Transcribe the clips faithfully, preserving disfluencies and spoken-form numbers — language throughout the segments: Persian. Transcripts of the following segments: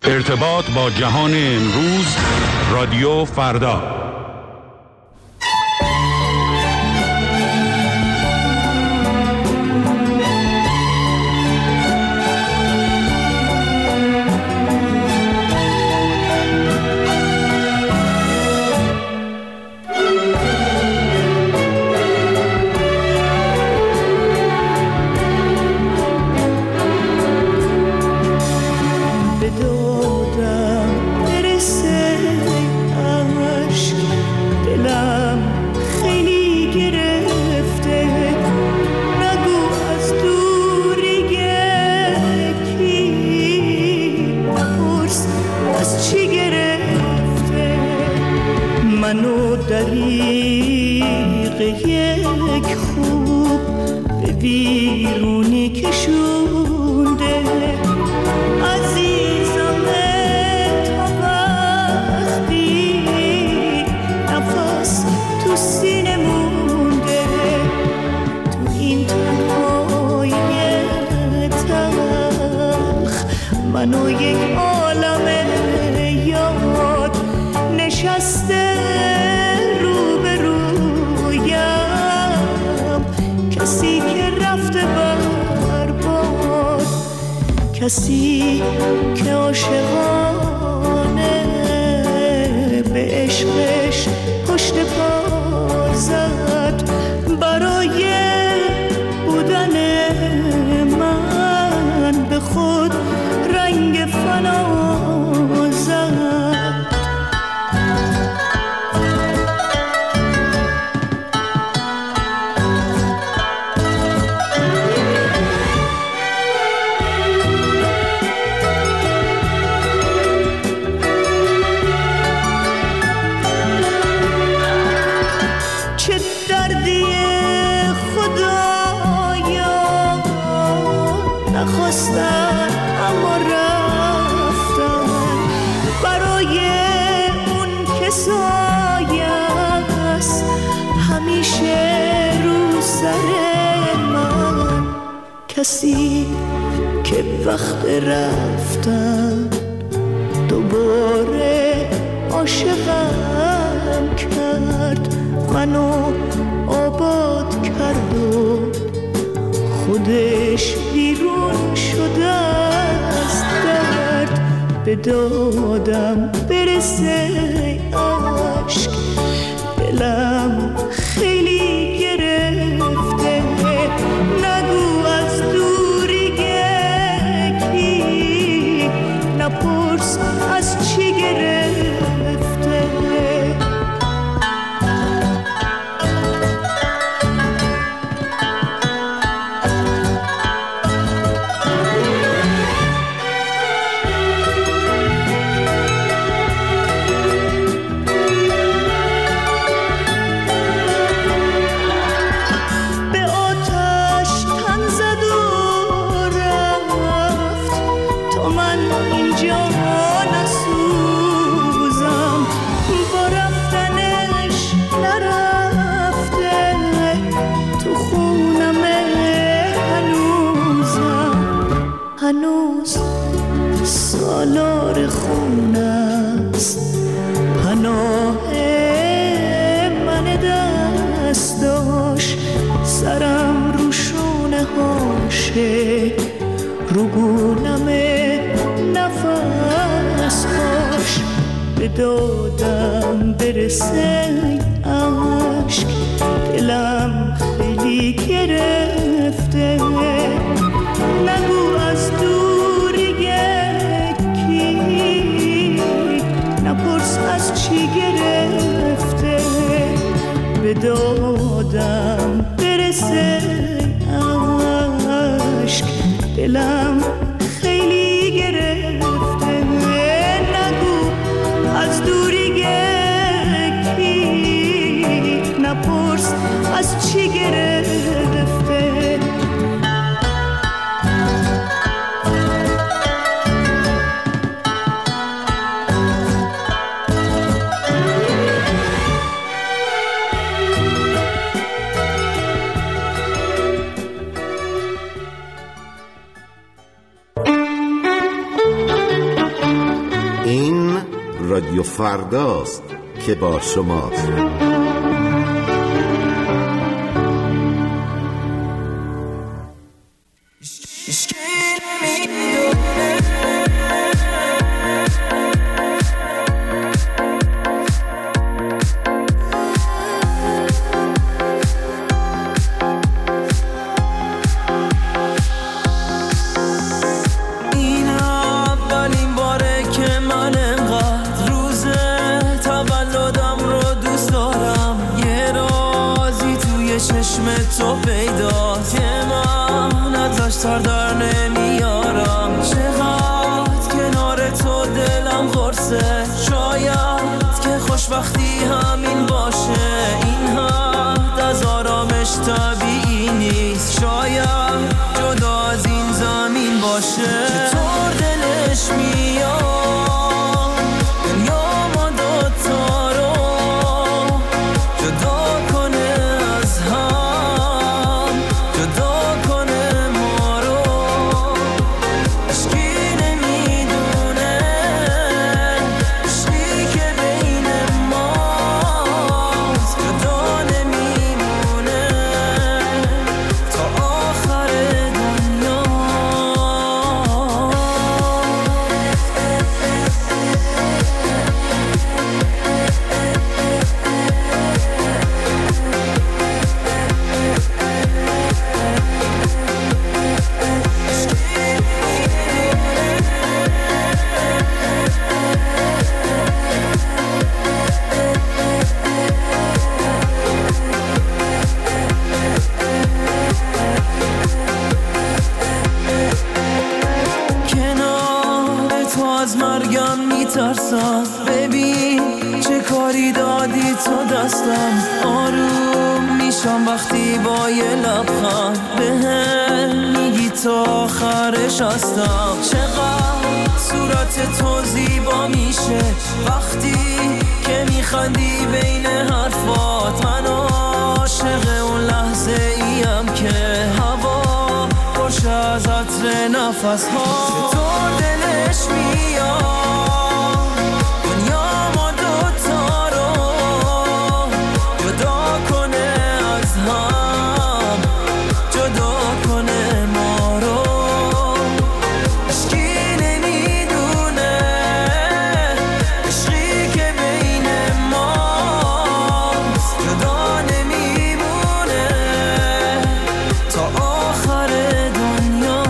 ارتباط با جهان امروز، رادیو فردا. کسی که عاشقانه به عشقش پشت پا زد، برای بودن من به خود رنگ فنا زد. اما رفتم برای اون که سایه‌ست همیشه رو سر من، کسی که وقت رفتن دوباره عاشقم کرد، منو آباد کرد و خودش بیرون شده از درد. به دادم برسه عشق، دلم خیلی گرفته، نگو از دوری گکی، نپرس از چی گرفته. هنوز سالار خونست پناه من دست داشت، سرم رو شونه هاشه، رو گونم نفس هاش. به دادم برسه عشق، دلم خیلی گرفته، نگو از دوری یکی، نپرس از چی گرفته. به دادم برسه عشق، دلم خیلی گرفته، نگو از دوری یکی، نپرس از چی گرفته. رادیو فرداست که با شماست. تو پیداست که من ازش سر در نمیارم، چقدر کنار تو دلم قرصه، شاید که خوشبختی همین باشه، این حد از آرامش طبیعی نیست، شاید جدا از این زمین باشه. چطور دلش میاد دنیا ما دوتا رو جدا کنه از هم، جدا کنه ما رو، عشقی نمیدونه عشقی که بین ماست، جدا نمیمونه تا آخر دنیا. کنار تو از مرگم میترسم، ببین چه کاری دادی تو دستم، آروم میشم وقتی با یه لبخند بهم میگی تا آخرش هستم، چقدر صورت تو زیبا میشه وقتی که میخندی بین حرفات، من عاشق اون لحظه ایم که هوا خوش از عطر نفس ها. چطور دلش میاد دنیا ما دوتا رو جدا کنه از هم، جدا کنه ما رو، عشقی نمیدونه عشقی که بین ماست، جدا نمیمونه تا آخر دنیا.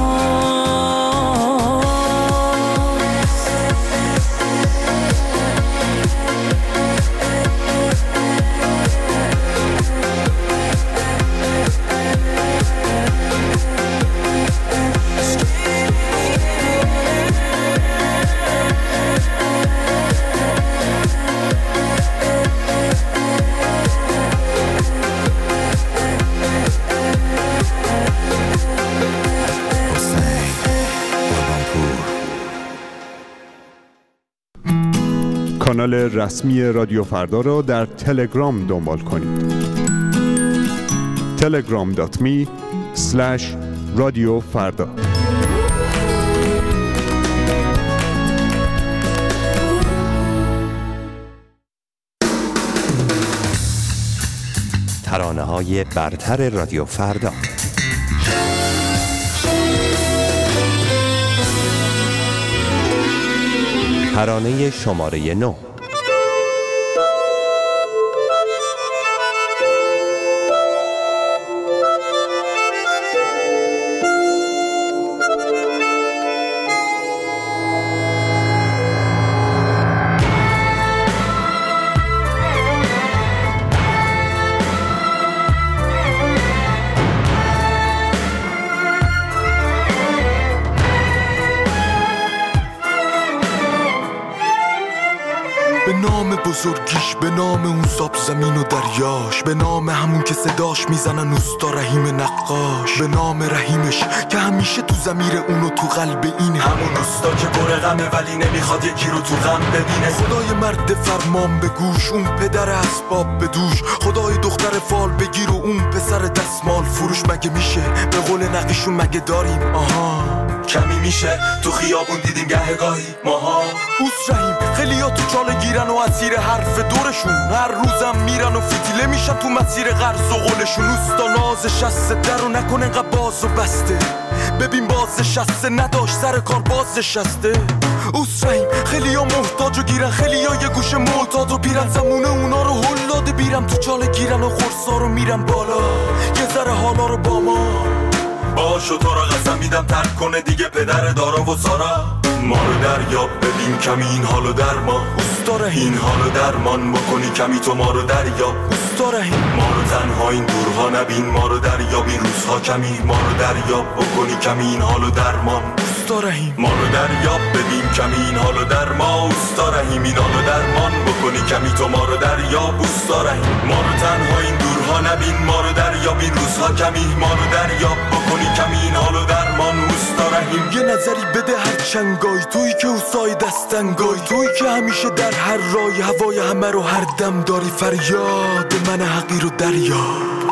کانال رسمی رادیو فردا را در تلگرام دنبال کنید. تلگرام دات می اسلش رادیو فردا. ترانه‌های برتر رادیو فردا. ترانه شماره نه. به نام بزرگیش، به نام اون ساب زمین و دریاش، به نام همون که صداش میزنن اوستا رحیم نقاش، به نام رحیمش که همیشه تو ضمیر اون و تو قلب این همون اوستا که پر غمه ولی نمیخواد یکی رو تو غم ببینه. خدای مرد فرمان به گوش، اون پدر اسباب به دوش، خدای دختر فال بگیر و اون پسر دستمال فروش. مگه میشه به قول نقیشون مگه داریم؟ آها کمی میشه تو خیابون دیدیم گه گاهی ماها. اوس رحیم خیلی ها تو چاله گیرن و اسیر حرف دورشون، هر روزم میرن و فتیله میشن تو مسیر قرض و قولشون. اوستا ناز شسته در رو نکن انقدر باز و بسته، ببین باز شسته نداشت سر کار باز شسته. اوس رحیم خیلی ها محتاج و گیرن، خیلی ها یه گوشه معتاد و پیرن، زمونه اونا رو هل داده بیرم تو چاله گیرن و خورسا رو میرن بالا یه ذره حالا رو با ما. باشو تو را قسم میدم ترک کنه دیگه پدر دارا و سارا، ما رو دریاب ببین کمی این حالو در ما. اوستا این حالو درمان بکنی کمی تو ما رو دریاب. اوستا ما رو تنها این دورها نبین، ما رو دریاب این روزها کمی، ما رو دریاب بکنی کمی این حالو درمان. اوستا ما رو دریاب ببین کمی این حالو در ما. اوستا رحیم این حالو درمان بکنی کمی تو ما رو دریاب. اوستا ما رو تنها این دورها نبین، ما رو دریاب این روزها کمی، ما رو دریاب بکنی کمی این حالو درمان. اوستا رحیم یه نظری بده هر چنگای تویی که اوسای دستنگای تویی که همیشه در هر رای هوای همه رو هر دم داری. فریاد من حقیر و دریاب،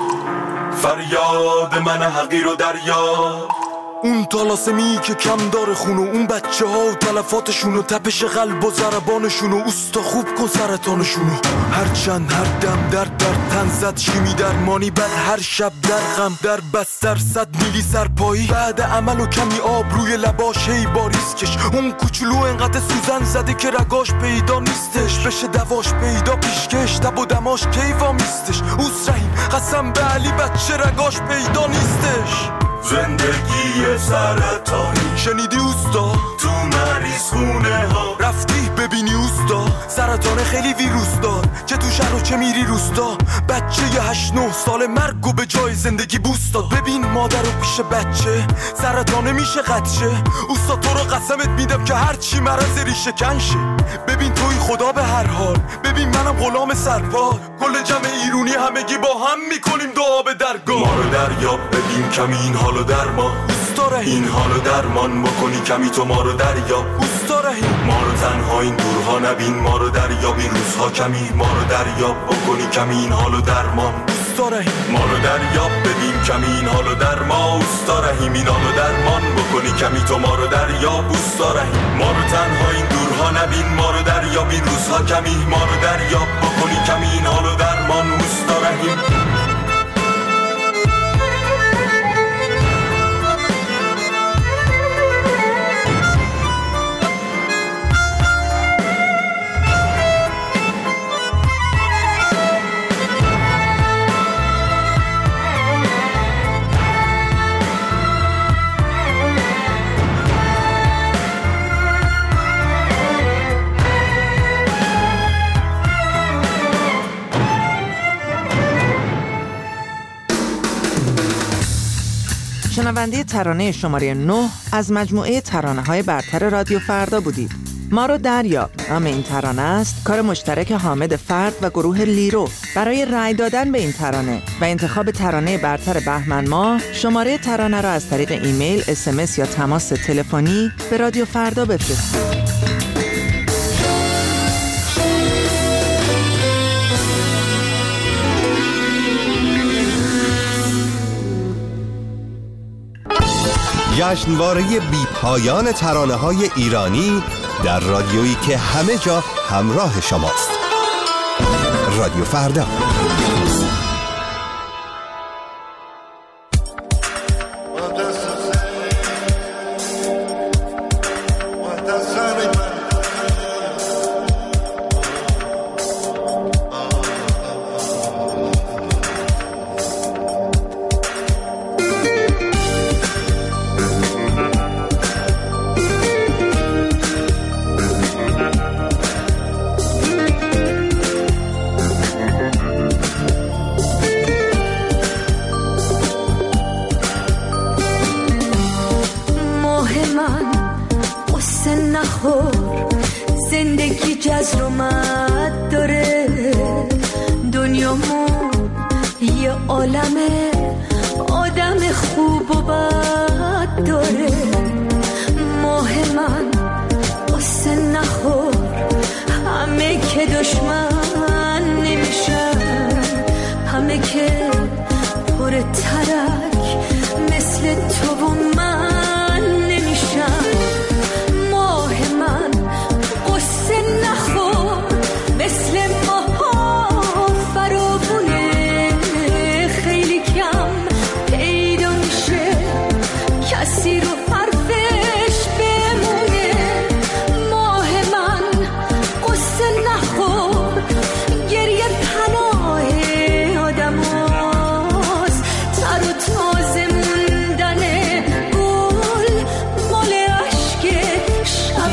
فریاد من حقیر و دریاب. اون طلاسمی که کم داره خونو، اون بچه ها و تلفاتشونو، تپش قلب و ضربانشونو. اوستا خوب کن سرطانشونو، هر چند هر دم در در تن زد شیمی درمانی، بعد هر شب در غم در بستر صد میلی سرپایی. بعد عمل و کمی آب روی لباش هی باریز کش، اون کوچولو انقدر سوزن زده که رگاش پیدا نیستش، بشه دواش پیدا پیشکش تب و دماش کیوا میستش. اوس رحیم قسم به علی بچه رگاش پیدا نیستش. زندگی سرطانی شنیدی اوستا؟ تو مریض خونه ها رفتی ببینی اوستا؟ سرطان خیلی ویروس دار چه تو شهر و چه میری روستا. بچه یه هشت نه سال مرگ و به جای زندگی بوست داد. ببین مادر رو پیش بچه سرطانه میشه قدشه. اوستا تو رو قسمت میدم که هرچی مرض ریشه کنشه. ببین توی خدا به هر حال، ببین منم غلام سرپا. کل جمع ایرونی همگی با هم میکنیم دعا به درگاه. ما رو دریاب ببین کمی این حالو در ما. این حالو درمان بکنی کمی تو ما رو دریاب. ما رو تنها این دورها نبین، ما رو دریاب این روزها کمی، ما رو دریاب بکنی کمی این حالو درمان. ما رو دریاب ببین کمی این حالو در ما. اوستا رحیم این حالو درمان بکنی کمی تو ما رو دریاب. اوستا رحیم ما رو تنها این دورها نبین، ما رو دریاب این روزها کمی، ما رو دریاب بکنی کمی این حالو درمان. اوستا رحیم شنونده ترانه شماره نه از مجموعه ترانه‌های برتر رادیو فردا بودید. ما رو دریاب نام این ترانه است کار مشترک حامد فرد و گروه لیرو. برای رأی دادن به این ترانه و انتخاب ترانه برتر بهمن ماه شماره ترانه را از طریق ایمیل، اس ام اس یا تماس تلفنی به رادیو فردا بفرستید. جشنواره بی پایان ترانه‌های ایرانی در رادیویی که همه جا همراه شماست. رادیو فردا. زندگی جزر و مد داره، دنیامون یه عالمه آدم خوب و بد داره. ماه من قصه نخور، همه که دشمن نمیشن، همه که پر ترک مثل تو و من نمیشن.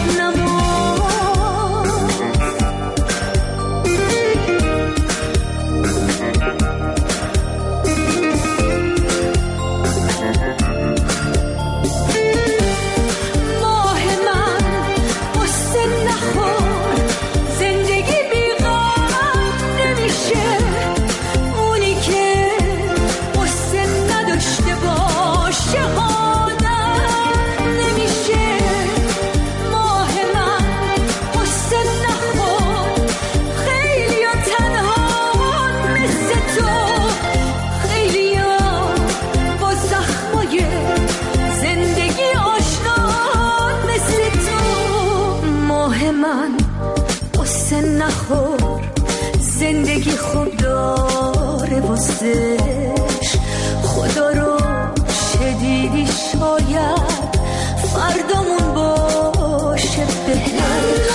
زندگی خوب داره واسش خدا رو شدیدی شاید فردامون باشه بهش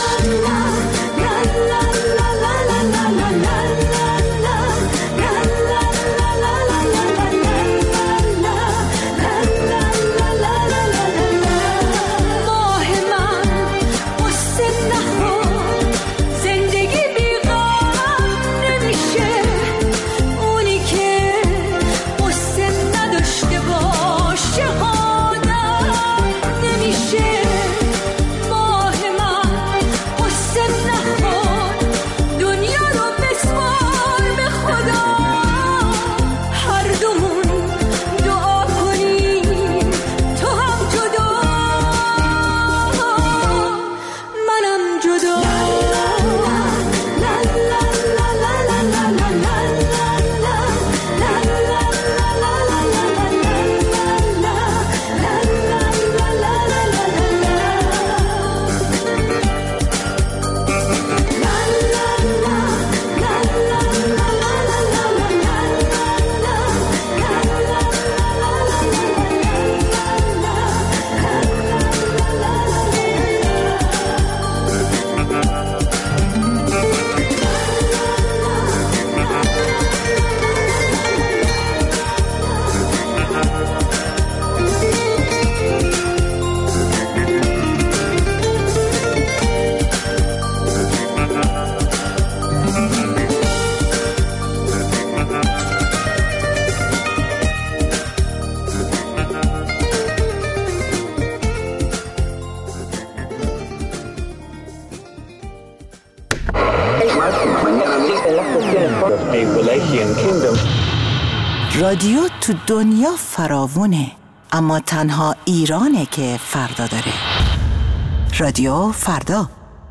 رادیو تو دنیا فراوونه، اما تنها ایرانه که فردا داره. رادیو فردا.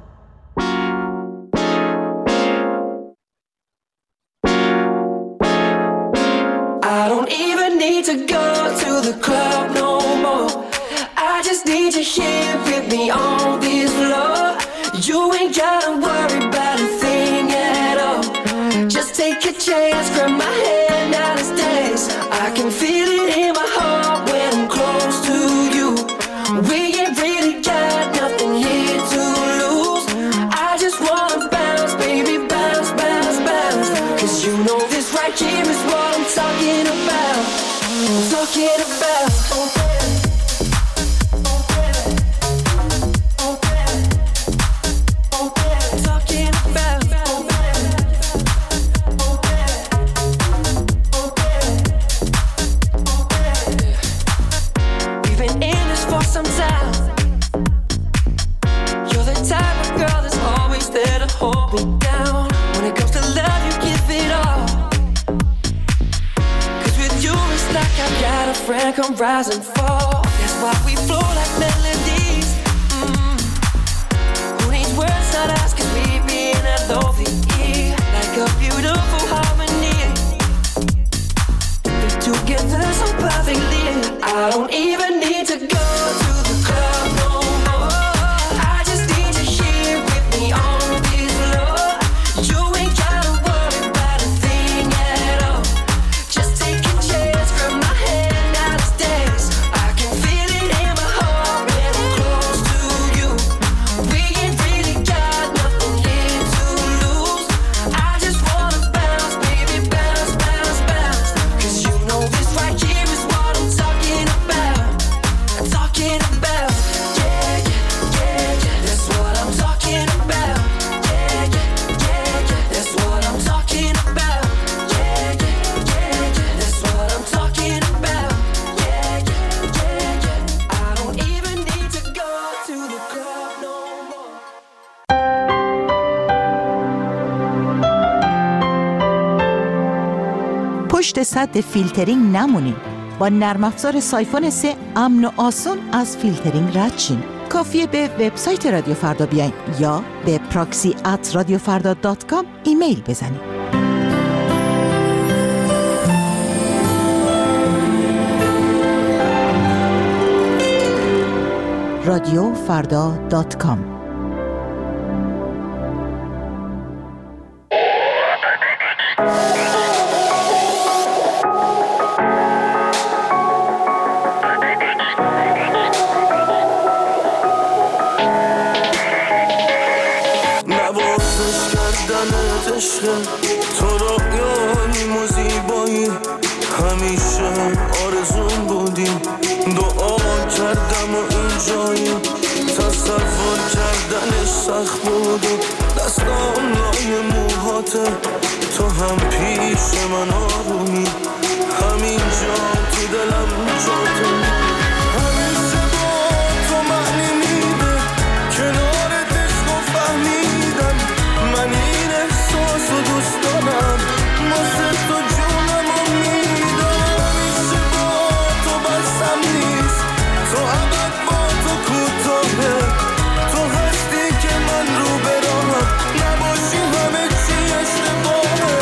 I don't even need to go to the club no more. I just need you here with me on this floor. You ain't gotta worry about a thing at all. Just take a chance, grab my hand, now let's dance. I can feel it in my heart when I'm close to you. We ain't really got nothing here to lose. I just wanna bounce, baby, bounce, bounce, bounce. Cause you know this right here is what I'm talking about. I'm talking about. Come rise and fall. That's why we flow like melodies. Mm. Who needs words not us? Cause we be in a lovely ear. Like a beautiful harmony. We together so perfectly. I don't even need to go to the club no more. I just need you here with me on this floor. You ain't gotta worry about a thing at all. Just take a chance, grab my hand. I can feel it in my heart. پشت سد فیلترینگ نمونین. با نرم افزار سایفون سه امن و آسون از فیلترینگ رد شین. کافیه به وبسایت رادیو فردا بیاین یا به پراکسی ات رادیو فردا دات کام ایمیل بزنید. رادیو فردا دات کام. تو رویاییم و زیبایی همیشه آرزون بودیم، دعا کردم و اینجایی تصور کردنش سخت بود و دستام لای موهاته، تو هم پیش من آرومی همینجا تو دلم جاته، همیشه با تو معنی میده کنارت عشق و فهمیدم من این احساس و دوست دارم واسه تو جونم و میدم، همیشه با تو بسم نیست تو ابد با تو کوتاهه، تو هستی که من رو براهم نباشی همه چی اشتباهه.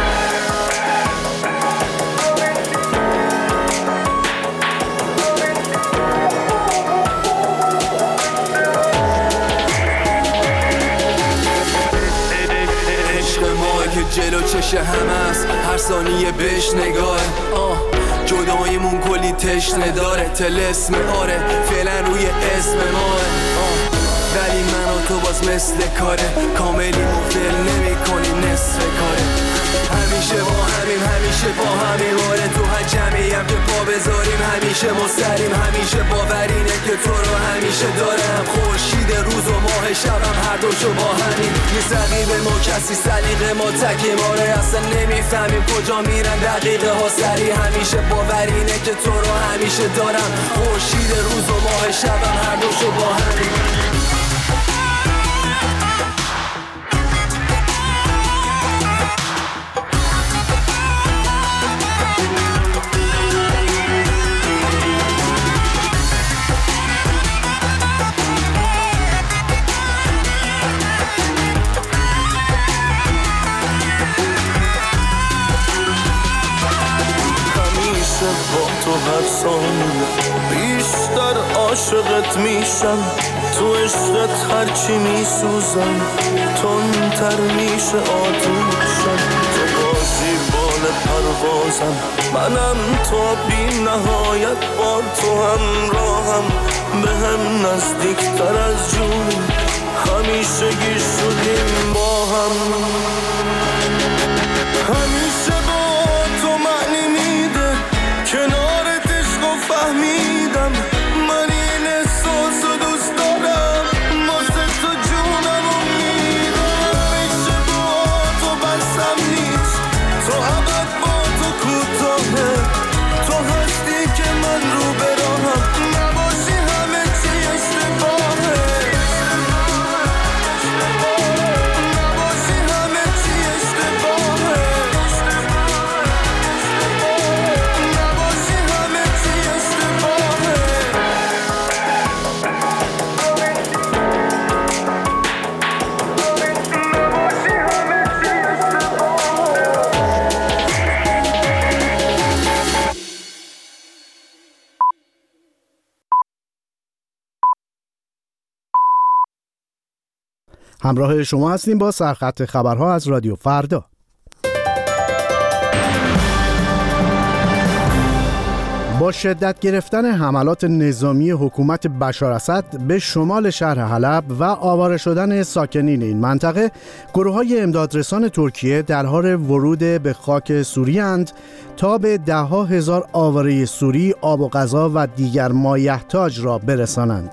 جلو چش هم است هر ثانیه بهش نگاه آه جداییمون کلی تشنه داره طلسم آره فعلا روی اسم ماه آه ولی من و تو باز مثل کاره کاملیمون فعل نمی کنیم نصف کاره همیشه با همیم همیشه با همیم آره تو هر جمعیم که پا بذاریم همیشه مستریم همیشه باورینه که تو رو همیشه دارم خورشید روز و ماه شبم هر دوشو با همین نیست رقیب ما کسی سلیقه ما تکیم آره اصلا نمیفهمیم کجا میرن دقیقه ها سری همیشه باورینه که تو رو همیشه دارم خورشید روز و ماه شبم هر دوشو با همین. تو هر ثانیه بیشتر عاشقت میشم تو عشقت هرچی میسوزم تندتر میشه آتوشم تو بازی بال پروازم منم تا بی نهایت با تو همراهم به هم نزدیکتر از جون همیشه گیر شدیم با هم همیشه با تو معنی میده کنارت عشق و فهمیدم من این احساس و دوست دارم واسه تو جونم و میدم همیشه با تو بسم نیست تو ابد با تو کوتاهه تو هستی که من رو براهم نباشی همه چی اشتباهه نباشی همه چی اشتباهه همراه شما هستیم با سرخط خبرها از رادیو فردا. با شدت گرفتن حملات نظامی حکومت بشار اسد به شمال شهر حلب و آواره شدن ساکنین این منطقه، گروه‌های امدادرسان ترکیه در حال ورود به خاک سوریه اند تا به ده‌ها هزار آواره سوری آب و غذا و دیگر مایحتاج را برسانند.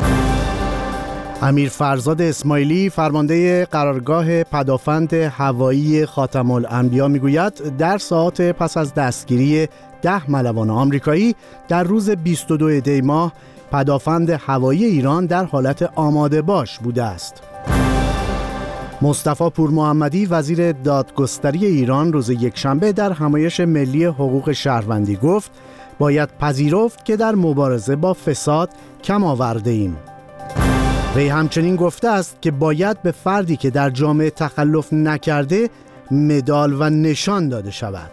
امیر فرزاد اسماعیلی فرمانده قرارگاه پدافند هوایی خاتم الانبیا میگوید در ساعات پس از دستگیری ده ملوان آمریکایی در روز بیست و دو دی ماه پدافند هوایی ایران در حالت آماده باش بوده است. مصطفی پورمحمدی وزیر دادگستری ایران روز یکشنبه در همایش ملی حقوق شهروندی گفت باید پذیرفت که در مبارزه با فساد کم آورده ایم. وی همچنین گفته است که باید به فردی که در جامعه تخلف نکرده مدال و نشان داده شود.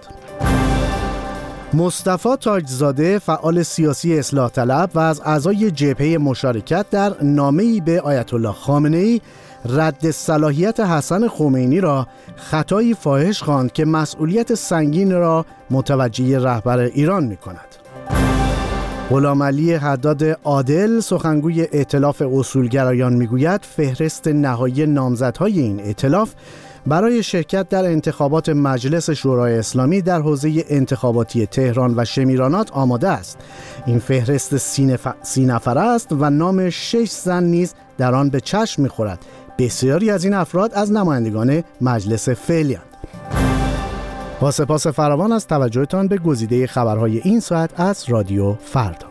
مصطفی تاجزاده فعال سیاسی اصلاح طلب و از اعضای جبهه مشارکت در نامه‌ای به آیت الله خامنه‌ای رد صلاحیت حسن خمینی را خطایی فاحش خواند که مسئولیت سنگین را متوجه رهبر ایران می‌کند. غلامعلی حداد عادل سخنگوی ائتلاف اصولگرایان میگوید فهرست نهایی نامزدهای این ائتلاف برای شرکت در انتخابات مجلس شورای اسلامی در حوزه انتخاباتی تهران و شمیرانات آماده است. این فهرست سی نفره است و نام شش زن نیز در آن به چشم می‌خورد. بسیاری از این افراد از نمایندگان مجلس فعلی‌اند. با سپاس فراوان از توجهتان به گزیده خبرهای این ساعت از رادیو فردا.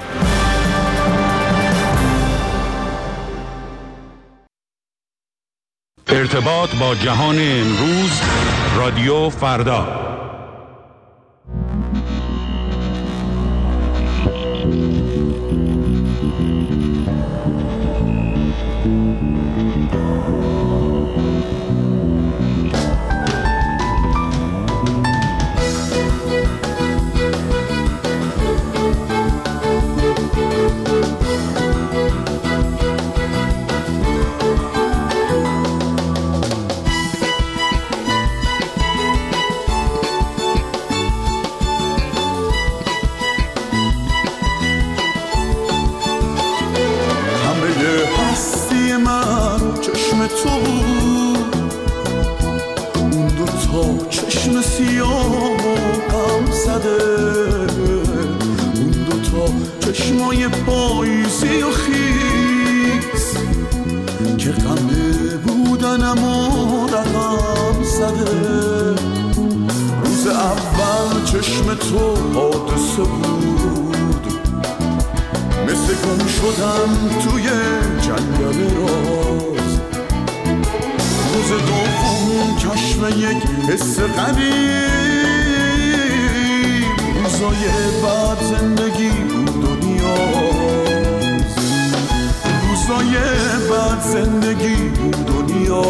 ارتباط با جهان امروز، رادیو فردا. چشمای پاییزی و خیس که غمه بودنم و رقم زده. روز اول چشم تو حادثه بود، مثل گم شدم توی جنگل راز. روز دوم کشف یک حس غریب، روزای بعد زندگی روزای بعد زندگی دنیاست.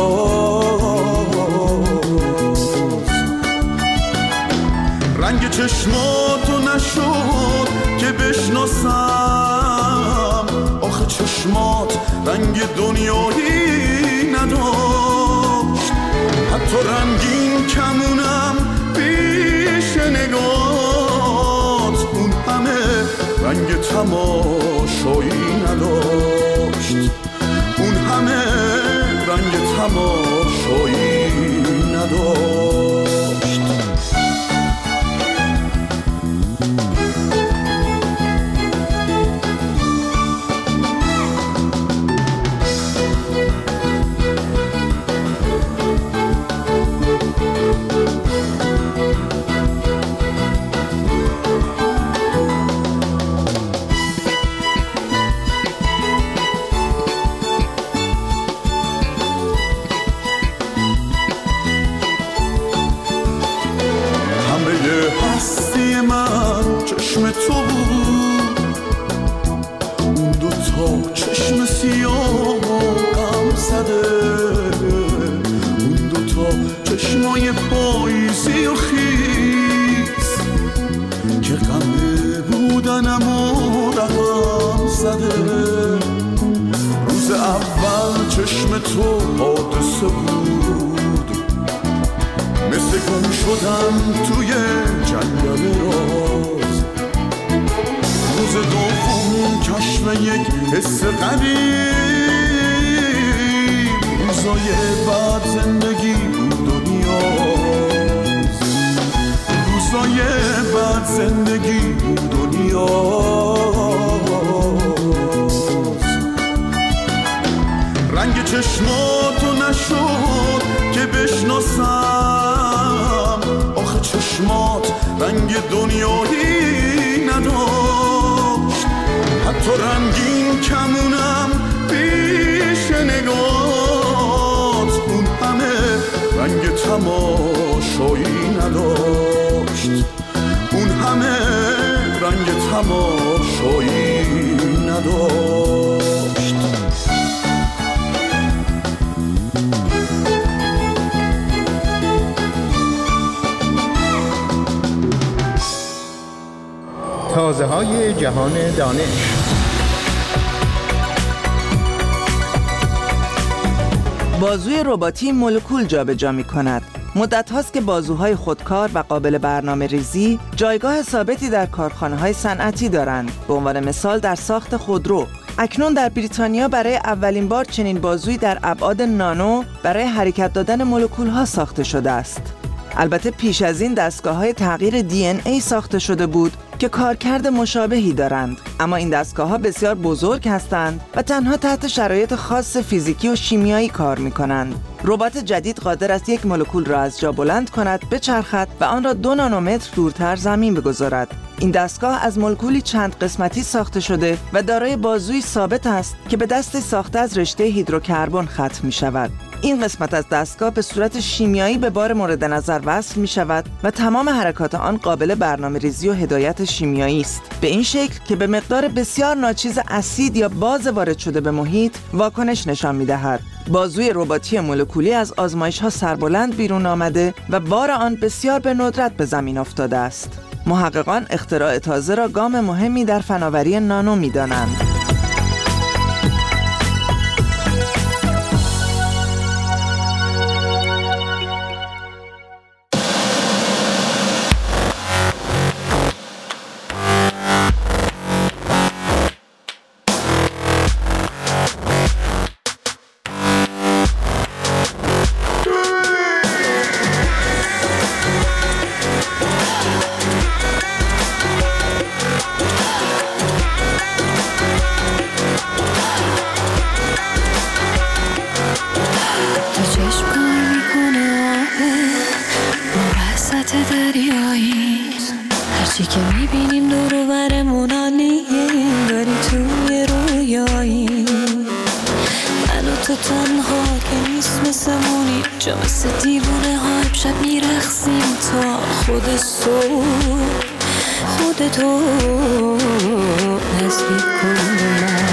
رنگ چشماتو نشد که بشناسم، آخه چشمات رنگ دنیایی نداشت. حتی رنگین کمونم پیش نگات، اون همه رنگ تماشایی نداشت. اون همه رنگ تماشایی نداشت. چشم تو بود، اون دوتا چشم سیاه و غم زده. اون دوتا چشمای پاییزی و خیس که غمه بودنم و رقم زده. روز اول چشم تو حادثه بود، مثل گم شدم توی جنگل راز. روز دوم کشف یک حس غریب، روزای بعد زندگی دنیاست. روزای بعد زندگی دنیاست. رنگ چشماتو نشد که بشناسم، آخه چشمات رنگ دنیایی نداشت. حتی رنگین کمونم پیش نگات، اون تماشایی نداشت، اون همه رنگ تماشایی نداشت. تازه های جهان دانش. بازوی رباتی مولکول جابجا می‌کند. مدت هاست که بازوهای خودکار و قابل برنامه ریزی جایگاه ثابتی در کارخانه‌های صنعتی دارند. به عنوان مثال در ساخت خودرو. اکنون در بریتانیا برای اولین بار چنین بازویی در ابعاد نانو برای حرکت دادن مولکول‌ها ساخته شده است. البته پیش از این دستگاه‌های تغییر دی ان ای ساخته شده بود که کارکرد مشابهی دارند، اما این دستگاه‌ها بسیار بزرگ هستند و تنها تحت شرایط خاص فیزیکی و شیمیایی کار می‌کنند. ربات جدید قادر است یک مولکول را از جا بلند کند، بچرخد و آن را دو نانومتر دورتر زمین بگذارد. این دستگاه از مولکولی چند قسمتی ساخته شده و دارای بازوی ثابت است که به دست ساخته از رشته هیدروکربن ختم می‌شود. این قسمت از دستگاه به صورت شیمیایی به بار مورد نظر وصل می شود و تمام حرکات آن قابل برنامه‌ریزی و هدایت شیمیایی است، به این شکل که به مقدار بسیار ناچیز اسید یا باز وارد شده به محیط واکنش نشان می دهد. بازوی رباتی مولکولی از آزمایش‌ها سربلند بیرون آمده و بار آن بسیار به ندرت به زمین افتاده است. محققان اختراع تازه را گام مهمی در فناوری نانو می دانند. هرچی که میبینیم دور و برمون عالیه، داری توی رویایی من و تو تنها که نیست مثمونی، جا مثل دیوونه ها شب میرخصیم تا خود صبح خودتو نزدیک کن به من.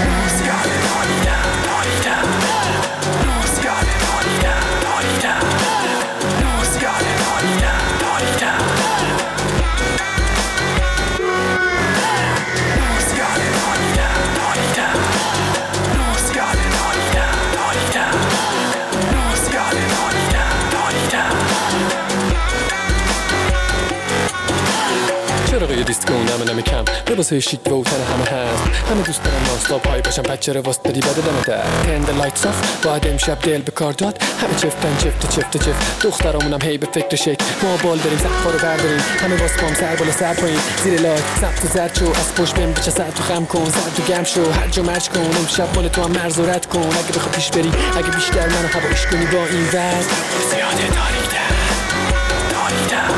چراغ دیسکو نمه نمه کم لباسه شیک و تن همه هست، همه دوست دارن نانستاپ های باشن، بچه رو واسه داری بده دمه در تند لایتس آف باید امشب دل به کار داد، همه چفتن چفت چفت چفت دخترامونم هی به فکر شک، ما بال داریم سقفا رو برداریم، همه باز پام سر بالا سر پایین زیر لایت سبت و زرد شو، از پشت بهم بچه سر تو خم کن، سر تو گم شو، هر جا مرج کن، امشب مال تو هم مرز و رد کن، اگه بخوای پیش بری اگه بیشتر منو هوایش کنی با این وضع زیاده تاریک‌تر تاریک‌تر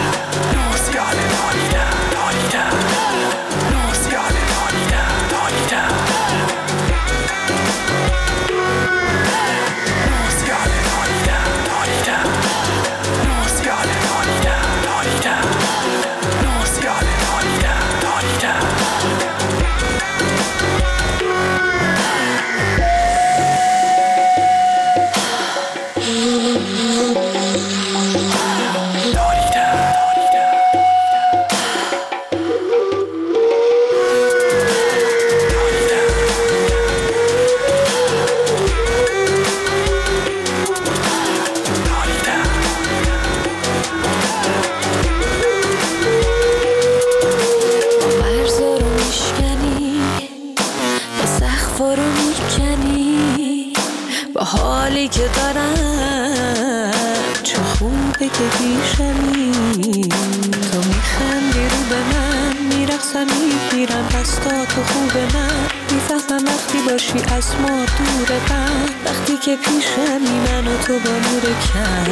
حالی که دارم چه خوبه که پیشمی، تو میخندی رو به من میرقصم میگیرم دستا تو خوب من، میفهمم وقتی باشی از ما دور من، وقتی که پیشمی من و تو با نور کم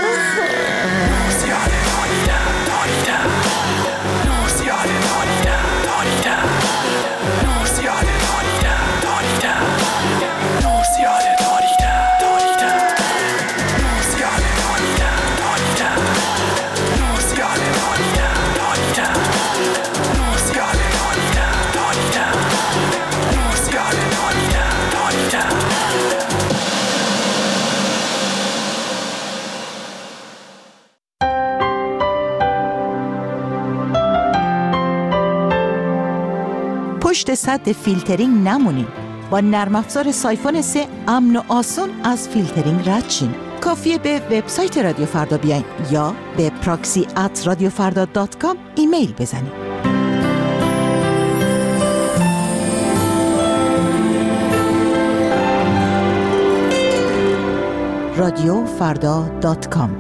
زیاده داریدم داریدم زیاده داریدم داریدم زیاده داریدم داریدم زیاده داریدم داریدم زیاده داریدم پشت سد فیلترینگ نمونین. با نرم افزار سایفون سه امن و آسون از فیلترینگ رد شین. کافیه به وبسایت رادیو فردا بیاین یا به پراکسی ات رادیو فردا دات کام ایمیل بزنین. رادیو فردا دات کام.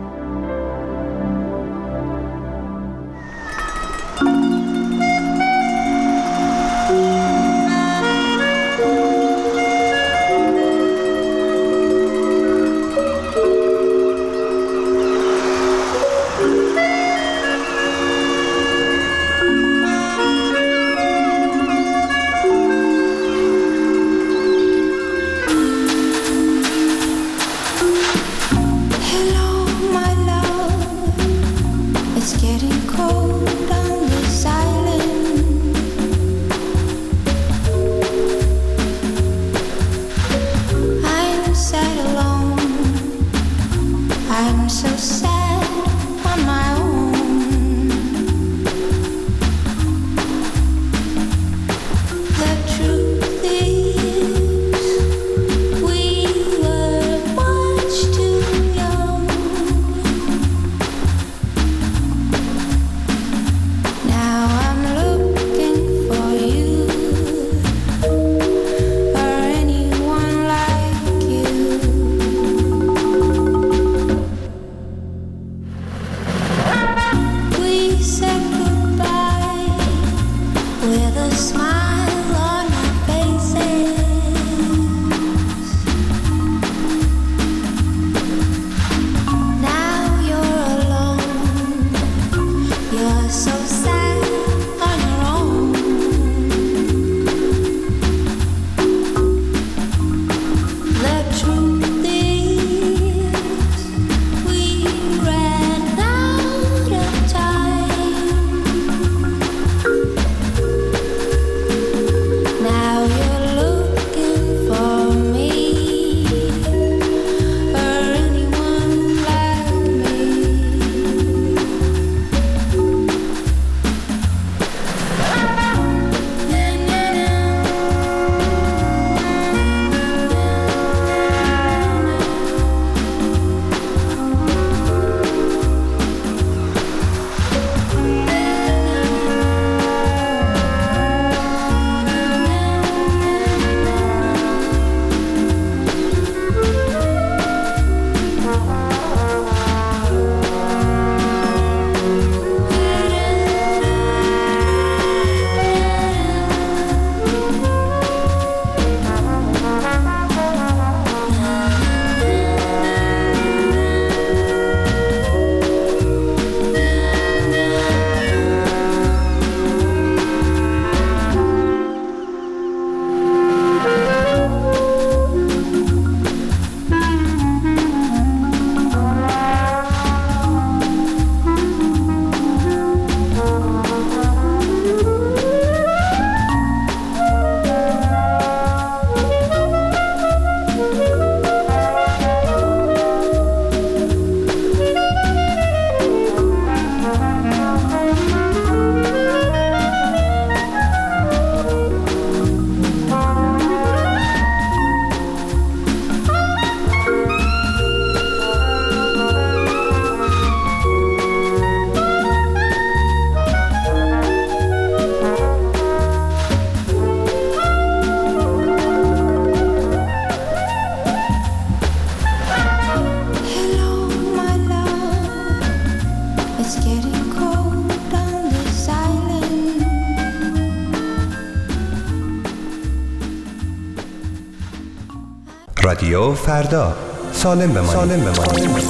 رادیو فردا، سالم بمانید. سالم بمانید.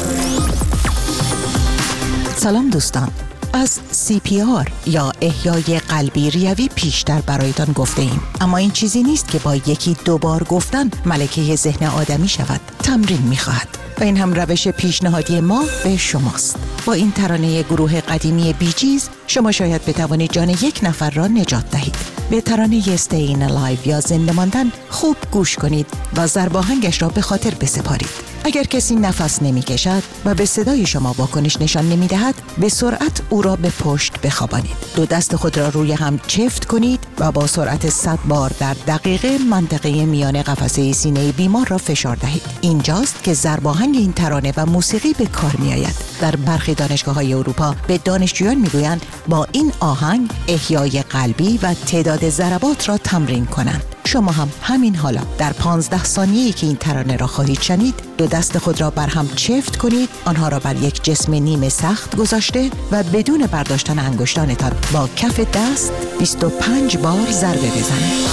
سلام دوستان، از سی پی آر یا احیای قلبی ریوی پیشتر برایتان گفته ایم، اما این چیزی نیست که با یکی دو بار گفتن ملکه ذهن آدمی شود. تمرین می‌خواهد و این هم روش پیشنهادی ما به شماست. با این ترانه گروه قدیمی بی جیز شما شاید بتوانید جان یک نفر را نجات دهید. به ترانه استین لایو یا زنده ماندن خوب گوش کنید و ضرباهنگش را به خاطر بسپارید. اگر کسی نفس نمی کشد و به صدای شما واکنش نشان نمی دهد، به سرعت او را به پشت بخوابانید. دو دست خود را روی هم چفت کنید و با سرعت صد بار در دقیقه منطقه میان قفسه سینه بیمار را فشار دهید. اینجاست که ضرباهنگ این ترانه و موسیقی به کار می آید. در برخی دانشگاه‌های اروپا به دانشجویان میگویند با این آهنگ احیای قلبی و تعداد ضربات را تمرین کنند. شما هم همین حالا در پانزده ثانیه‌ای که این ترانه را خواهید شنید، دو دست خود را بر هم چفت کنید، آنها را بر یک جسم نیمه سخت گذاشته و بدون برداشتن انگشتانتان با کف دست بیست و پنج بار ضربه بزنید.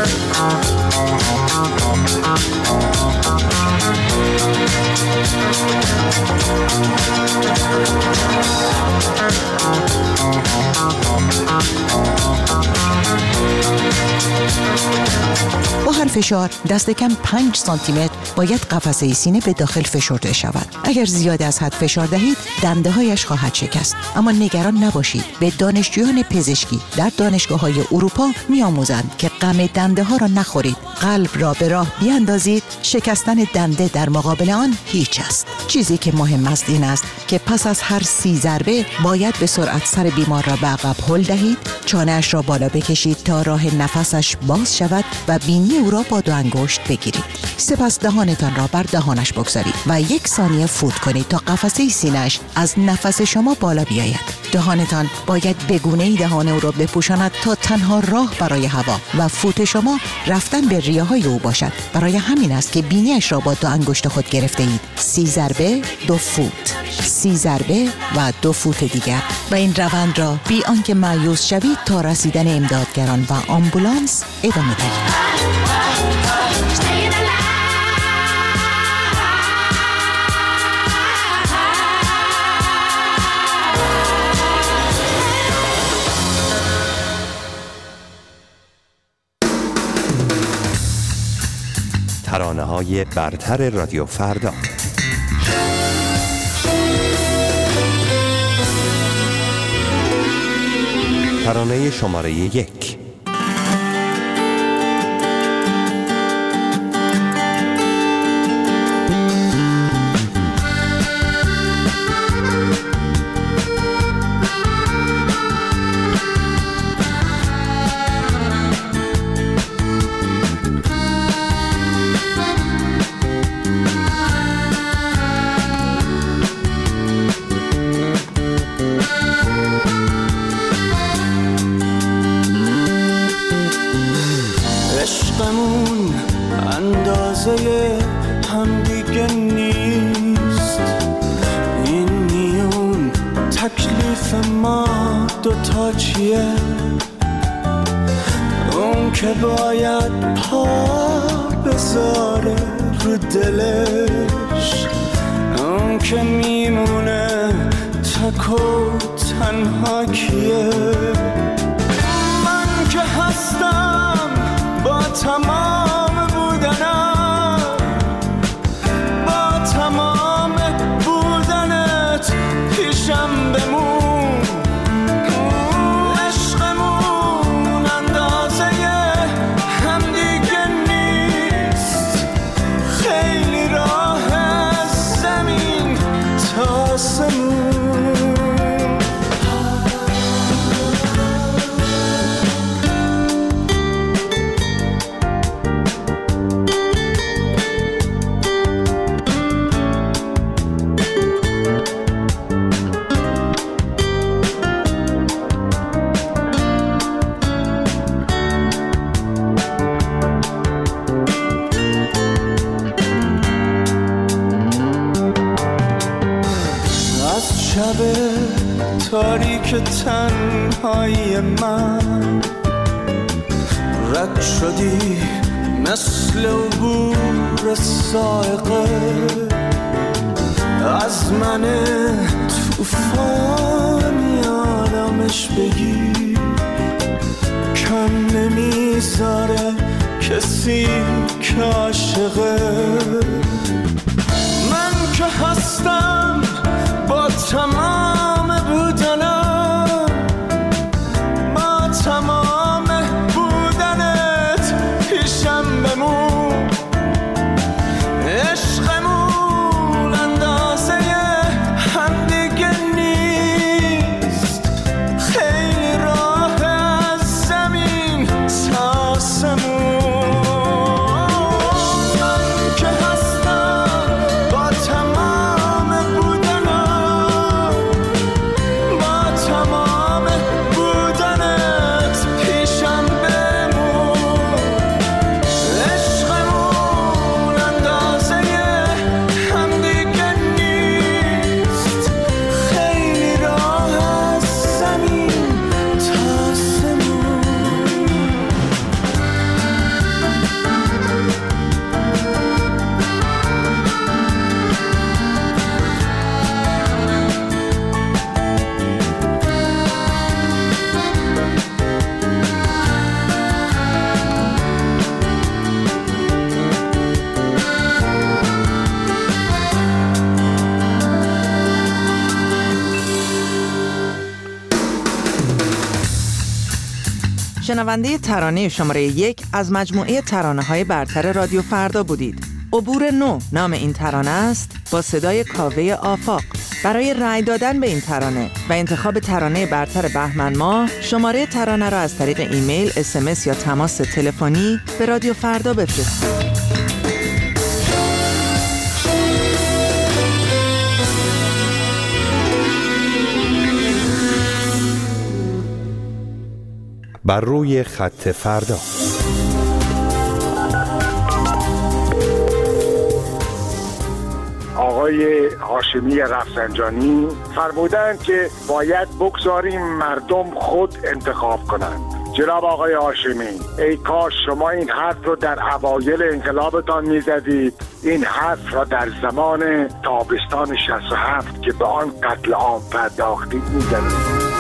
با هر فشار دست کم پنج سانتی متر باید قفسه سینه به داخل فشرده شود. اگر زیاد از حد فشار دهید دنده هایش خواهد شکست. اما نگران نباشید، به دانشجویان پزشکی در دانشگاه های اروپا می آموزند که غم دنده ها را نخورید، قلب را به راه بیاندازید. شکستن دنده در مقابل آن هیچ است. چیزی که مهم است این است که پس از هر سی ضربه باید به سرعت سر بیمار را به عقب هل دهید، چانه‌اش را بالا بکشید تا راه نفسش باز شود و بینی او را با دو انگشت بگیرید. سپس دهانتان را بر دهانش بگذارید و یک ثانیه فوت کنید تا قفسه سینه‌اش از نفس شما بالا بیاید. دهانتان باید به گونه‌ای دهان او را بپوشاند تا تنها راه برای هوا و فوت شما رفتن به ریه‌های او باشد. برای همین است که بینیش را با دو انگشت خود گرفته اید. سی ضربه دو فوت، سی ضربه و دو فوت دیگر و این روند را بی آنکه مایوس شوید تا رسیدن امدادگران و آمبولانس ادامه دهید. ترانه‌های برتر رادیو فردا. ترانه شماره یک. عشقمون اندازه هم دیگه نیست، این میون تکلیف ما دوتا چیه؟ اون که باید پا بذاره رو دلش، اون که میمونه تک و تنها کیه؟ من که هستم با تمام بودنم، با تمام بودنت پیشم بمون. عشقمون اندازه هم دیگه نیست، خیلی راه از زمین تا آسمون. تاریک تنهایی من رد شدی مثل عبور سائقه از من توفانی آرامش بگی، کم نمیذاره کسی که عاشقه. من که هستم با تمام بودنم، با تمام بودنم شنونده ترانه شماره یک از مجموعه ترانه‌های برتر رادیو فردا بودید. عبور نو نام این ترانه است با صدای کاوه آفاق. برای رأی دادن به این ترانه و انتخاب ترانه برتر بهمن ماه شماره ترانه را از طریق ایمیل، اس ام اس یا تماس تلفنی به رادیو فردا بفرستید. بر روی خط فردا. آقای هاشمی رفسنجانی فرمودند که باید بگذاریم مردم خود انتخاب کنند. جناب آقای هاشمی، ای کاش شما این حرف رو در اوایل انقلابتان میزدید، این حرف را در زمان تابستان شصت و هفت که به آن قتل عام پرداختید میزدید.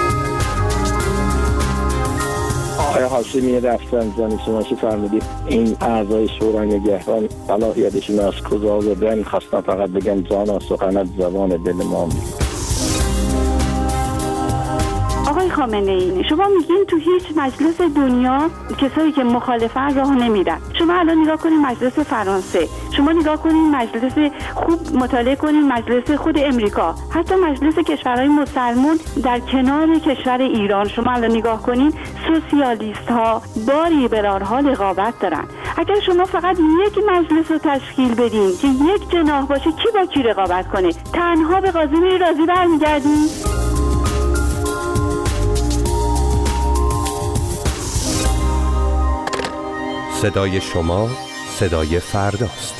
آقای هاشمی رفسنجانی، شما که فرمودید این اعضای شورای نگهبان صلاحیتشون از کجا آوردن، خواستم فقط بگم جانا سخنت زبان دل ما میگه. آقای خامنه ای، شما میگین تو هیچ مجلس دنیا کسایی که مخالفن راه نمیدن. شما الان نگاه کنین مجلس فرانسه، شما نگاه کنین مجلس، خوب مطالعه کنین مجلس خود امریکا، حتی مجلس کشورهای مسلمان در کنار کشور ایران. شما الان نگاه کنین سوسیالیست ها با لیبرال ها رقابت دارن. اگر شما فقط یک مجلس رو تشکیل بدین که یک جناح باشه، کی با کی رقابت کنه؟ تنها به قاضی رازی برمیگردین؟ صدای شما صدای فرداست.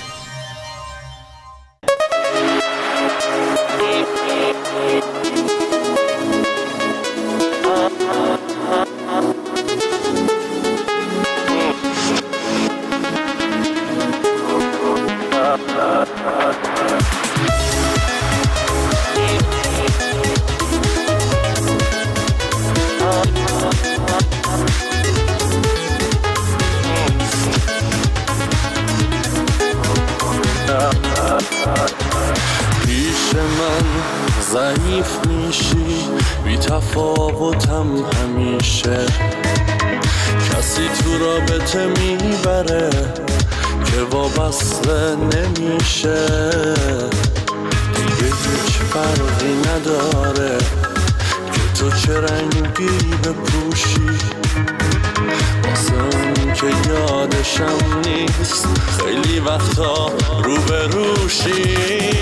پیش من ضعیف میشی، بی تفاوتم همیشه، کسی تو رابطه میبره که وابسته نمیشه، دیگه هیچ فرقی نداره که تو چه رنگی بپوشی، واسه اون که یادشم نیست خیلی وقتا روبروشی.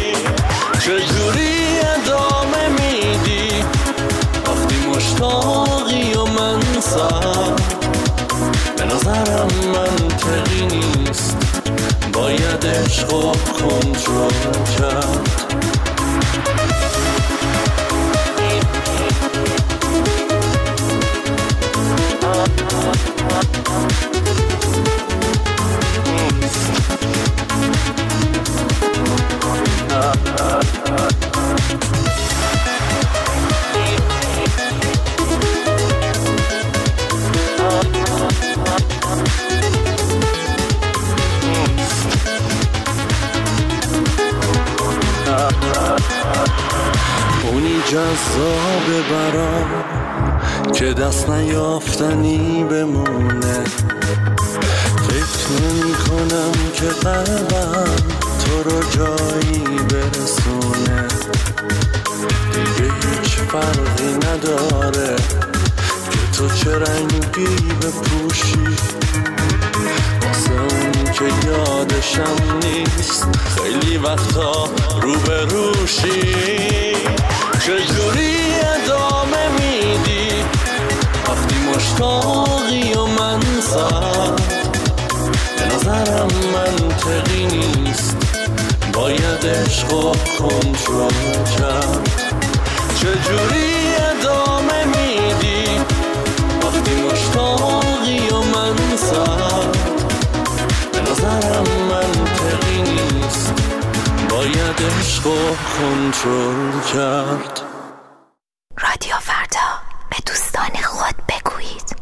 چجوری ادامه میدی وقتی مشتاقی و من سر؟ به نظرم منطقی نیست، باید عشقو کنترل کرد. اونی جذابه برام که دست نیافتنی بمونه، فکر نمی کنم که قلبم تو رو جایی برسونه، دیگه هیچ فرقی نداره که تو چه رنگی بپوشی، واسه اون که یادشم نیست خیلی وقتا روبروشی. چجوری ادامه میدی وقتی مشتاقی و من سر؟ به نظرم منطقی نیست، باید عشقو کنترل کرد. چجوری ادامه میدی وقتی مشتاقی و من سر؟ به نظرم منطقی نیست، باید عشقو کنترل کرد. رادیو فردا، به دوستان خود بگویید.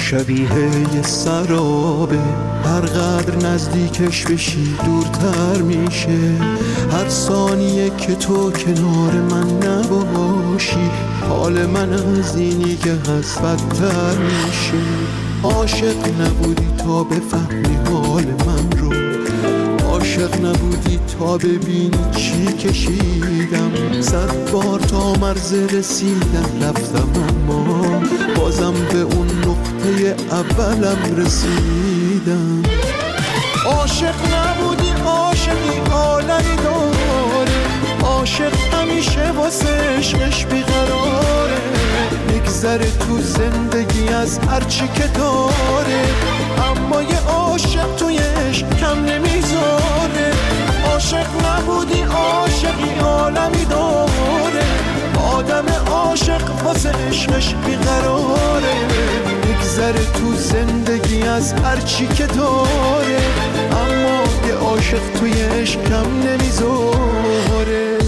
شبیه یه سرابه، هر قدر نزدیکش بشی دورتر میشه. هر ثانیه که تو کنار من نباشی حال من از اینی که هست بدتر میشه. عاشق نبودی تا بفهمی حال من رو، عاشق نبودی تا ببینی چی کشیدم. صد بار تا مرز رسیدم رفتم اما بازم به اون نقطه اولم رسیدم. عاشق نبودی عاشقی عالمی داره، عاشق همیشه واسه عشقش بیقراره. میگذره تو زندگی از هرچی که داره، اما یه عاشق توی عشق کم نمیذاره. عاشق نبودی عاشقی عالمی داره، آدم عاشق واسه عشقش بیقراره. میگذره تو زندگی از هرچی که داره، اما یه عاشق توی عشق کم نمیذاره.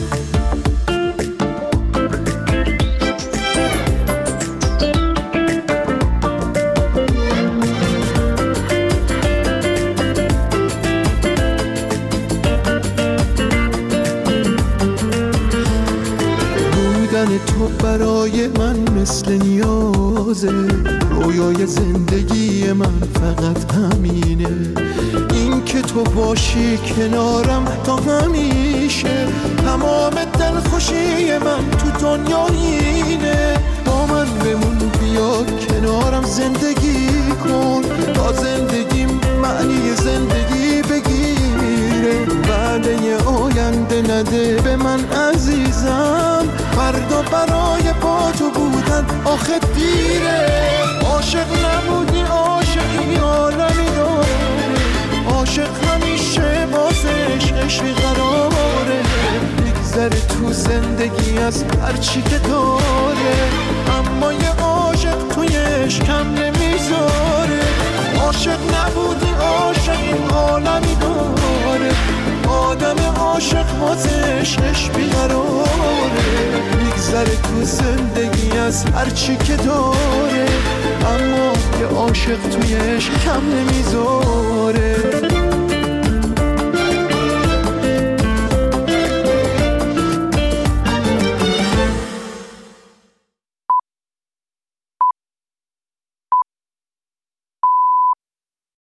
تو برای من مثل نیازه، رویای زندگی من فقط همینه. این که تو باشی کنارم تا همیشه، تمام دلخوشی من تو دنیا اینه. با من بمون بیا کنارم زندگی کن، تا زندگیم معنی زندگی بگیره. وعده آینده نده به من عزیزم، فردا برای با تو بودن آخه دیره. عاشق نبودی عاشقی عالمی داره، عاشق همیشه واسه عشقش بیقراره. میگذره تو زندگی از هرچی که داره، اما یه عاشق توی عشق کم نمیذاره. عاشق نبودی عاشقی عالمی داره، آدم عاشق واسه عشقش بیقراره. میگذره تو زندگی از هرچی که داره، اما یه عاشق توی عشق کم نمیذاره.